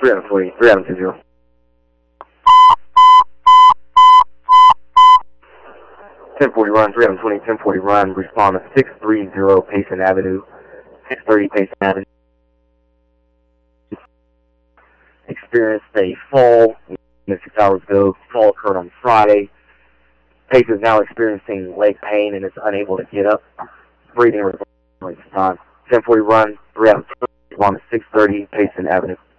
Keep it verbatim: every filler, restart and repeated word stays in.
three Adam twenty, three Adam two zero. ten forty run, three Adam twenty, ten forty run, respond to six thirty Payson Avenue, six thirty Payson Avenue. Experienced a fall six hours ago. Fall occurred on Friday. Payson is now experiencing leg pain and is unable to get up. Breathing results at this time. ten forty run, three Adam twenty, respond to six thirty Payson Avenue.